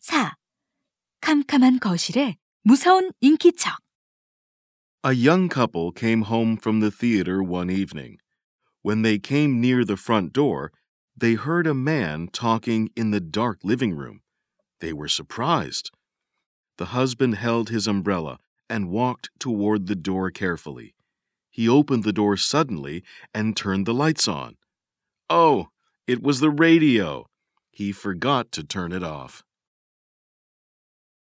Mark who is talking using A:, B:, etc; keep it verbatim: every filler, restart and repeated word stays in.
A: 사. 캄캄한 거실에 무서운 인기척.
B: A young couple came home from the theater one evening. When they came near the front door, they heard a man talking in the dark living room. They were surprised. The husband held his umbrella and walked toward the door carefully. He opened the door suddenly and turned the lights on. Oh, it was the radio. He forgot to turn it off.